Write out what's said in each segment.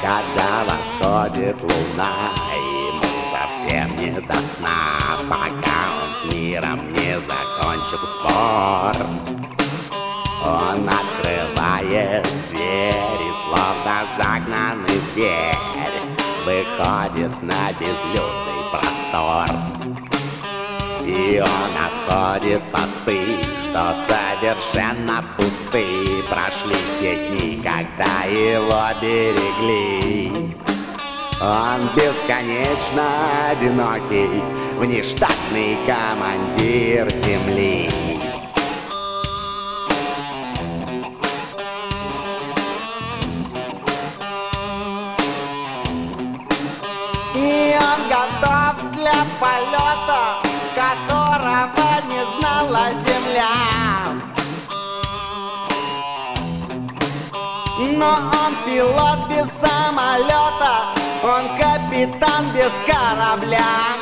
Когда восходит луна, ему совсем не до сна, пока он с миром не закончил спор. Он открывает дверь и словно загнанный зверь выходит на безлюдный простор. И он обходит посты, что совершенно пусты. Прошли те дни, когда его берегли. Он бесконечно одинокий, внештатный командир земли. И он готов для полета, которого не знала земля. Но он пилот без самолета, он капитан без корабля.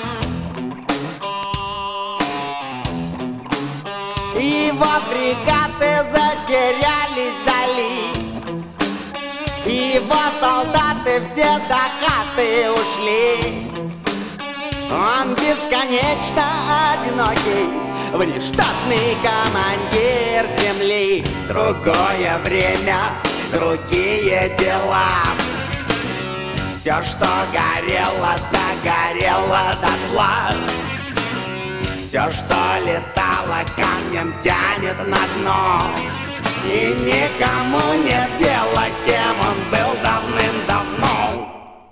Его фрегаты затерялись вдали, его солдаты все до хаты ушли. Он бесконечно одинокий, внештатный командир земли. Другое время, другие дела. Все, что горело, догорело дотла. Все, что летало, камнем тянет на дно. И никому нет дела, кем он был давным-давно.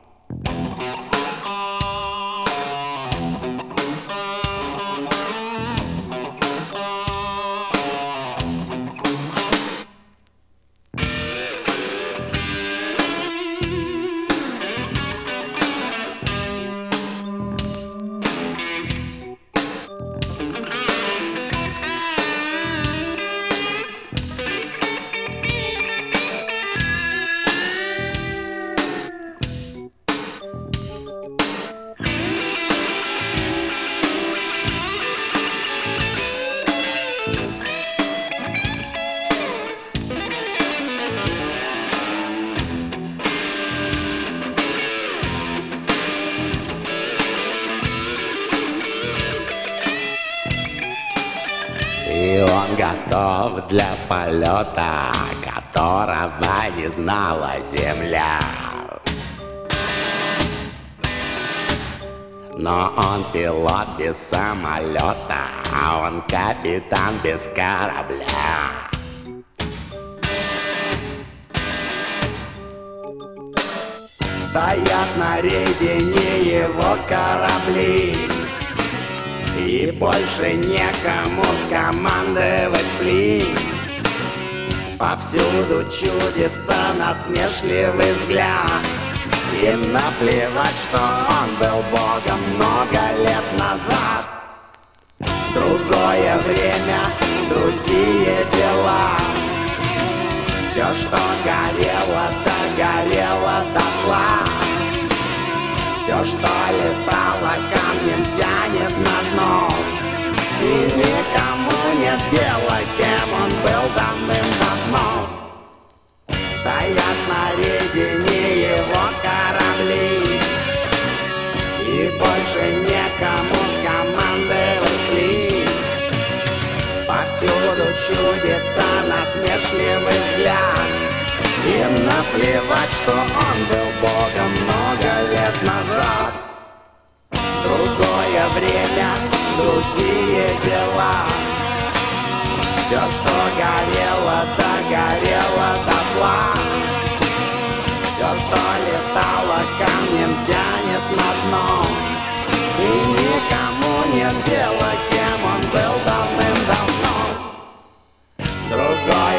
И он готов для полета, которого не знала земля. Но он пилот без самолета, а он капитан без корабля. Стоят на рейде не его корабли, и больше некому скомандовать плин. Повсюду чудится насмешливый взгляд, им наплевать, что он был богом много лет назад. Другое время, другие дела. Все, что горело, догорело дотла. Все, что летало, камнем тянет на дно. И никому нет дела, кем он был давным-давно. Стоят на рейде не его корабли, и больше некому скомандовать плин. Повсюду чудится насмешливый взгляд, им наплевать, что он был богом много лет назад. Другое время, другие дела. Все, что горело, догорело дотла. Все, что летало, камнем тянет на дно. И никому нет дела, кем он был давным-давно. Другое